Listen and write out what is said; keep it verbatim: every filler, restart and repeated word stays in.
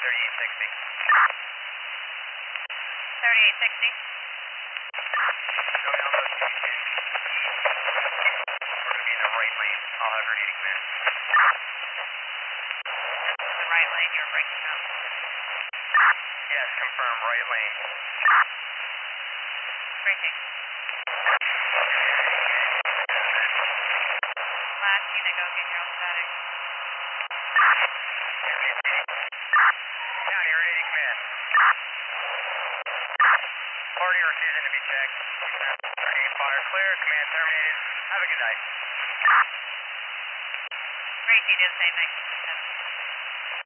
thirty-eight sixty. thirty-eight sixty. Show me on those two ten. We're going to be in the right lane. I'll have grenading command. This is the right lane you're breaking up. Yes, confirm, right lane. Breaking. Last unit, go get your own static. County, grenading command. Party refusing to be checked. Grenade fire clear, command terminated. Have a good night. Gracie, do the same thing.